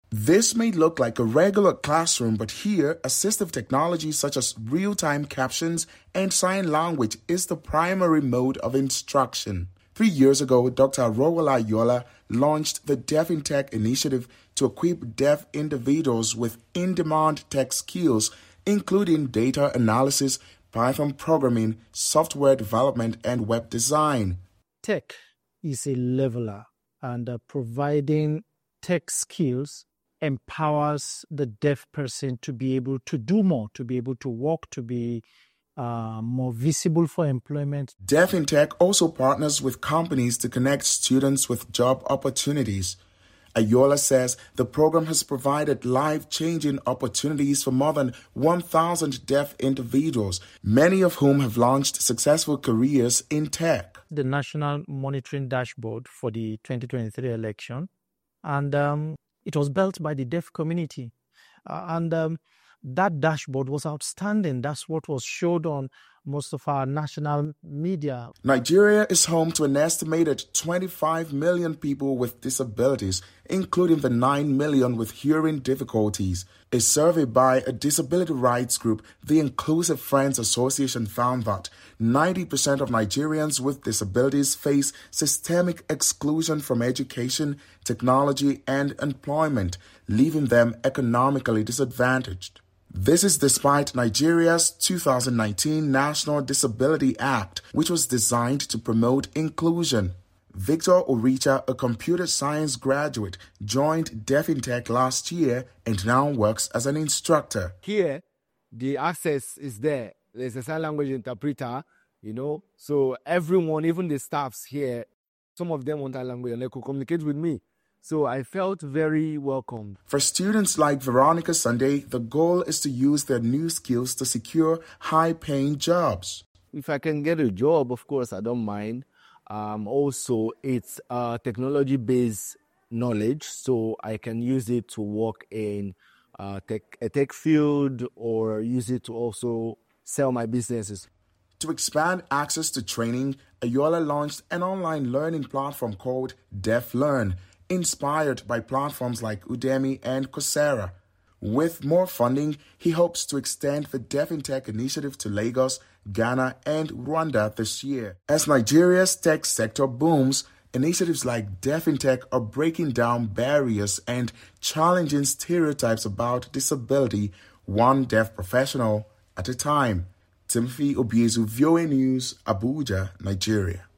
This may look like a regular classroom, but here, assistive technology such as real-time captions and sign language is the primary mode of instruction. 3 years ago, Dr. Rowella Yola launched the Deaf in Tech initiative to equip deaf individuals with in-demand tech skills, including data analysis, Python programming, software development, and web design. Tech is a leveler, and providing tech skills empowers the deaf person to be able to do more, to be able to work, to be more visible for employment. Deaf in Tech also partners with companies to connect students with job opportunities. Ayola says the program has provided life-changing opportunities for more than 1,000 deaf individuals, many of whom have launched successful careers in tech. The National Monitoring Dashboard for the 2023 election, and it was built by the deaf community. That dashboard was outstanding. That's what was showed on most of our national media. Nigeria is home to an estimated 25 million people with disabilities, including the 9 million with hearing difficulties. A survey by a disability rights group, the Inclusive Friends Association, found that 90% of Nigerians with disabilities face systemic exclusion from education, technology, and employment, leaving them economically disadvantaged. This is despite Nigeria's 2019 National Disability Act, which was designed to promote inclusion. Victor Oricha, a computer science graduate, joined Deaf in Tech last year and now works as an instructor. Here, the access is there. There's a sign language interpreter, so everyone, even the staffs here, some of them want that language and they could communicate with me. So I felt very welcome. For students like Veronica Sunday, the goal is to use their new skills to secure high-paying jobs. If I can get a job, of course, I don't mind. Also, it's technology-based knowledge, so I can use it to work in a tech field or use it to also sell my businesses. To expand access to training, Ayola launched an online learning platform called DeafLearn, inspired by platforms like Udemy and Coursera. With more funding, he hopes to extend the Deaf in Tech initiative to Lagos, Ghana, and Rwanda this year. As Nigeria's tech sector booms, initiatives like Deaf in Tech are breaking down barriers and challenging stereotypes about disability, one deaf professional at a time. Timothy Obiezu, VOA News, Abuja, Nigeria.